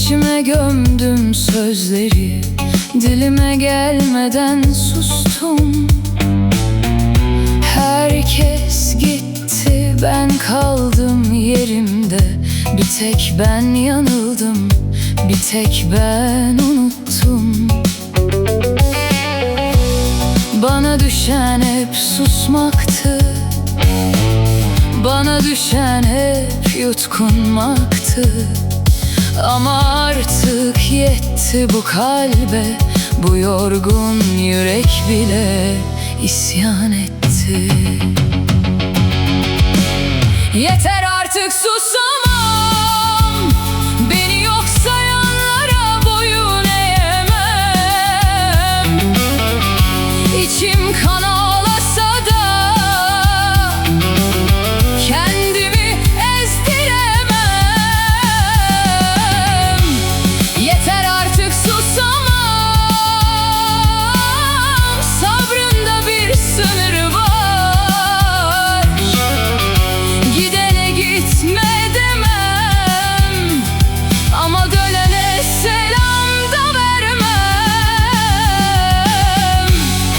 İçime gömdüm sözleri, dilime gelmeden sustum. Herkes gitti, ben kaldım yerimde. Bir tek ben yanıldım, bir tek ben unuttum. Bana düşen hep susmaktı, bana düşen hep yutkunmaktı. Ama artık yetti bu kalbe, bu yorgun yürek bile isyan etti. Yeter artık, susamam. Beni yok sayanlara boyun eğemem. İçim kan ağlasa da kendimi ezdiremem. Yeter artık, susamam. Sabrında bir sınır var. Gidene gitme demem, ama dönene selam da vermem.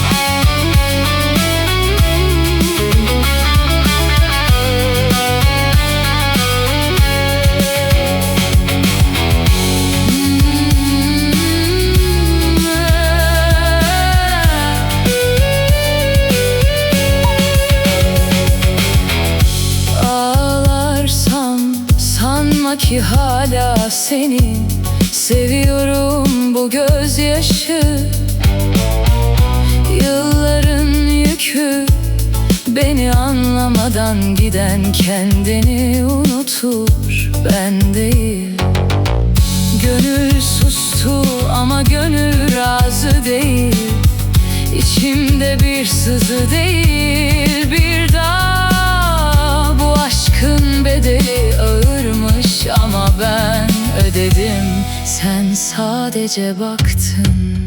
Ağlarsam sanma ki hala seni seviyorum, bu gözyaşı. Yılların yükü, beni anlamadan giden kendini unutur, ben değil. Gönül sustu ama gönül razı değil. İçimde bir sızı değil, bir daha. Bu aşkın bedeli ağırmış ama ben ödedim. Sen sadece baktın.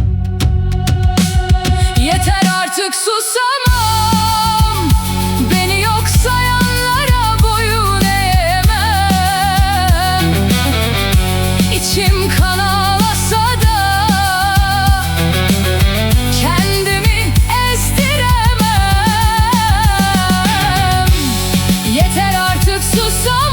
Yeter artık, susamam. Beni yok sayanlara boyun eğemem. İçim kan ağlasa da kendimi ezdiremem. Yeter artık, susamam.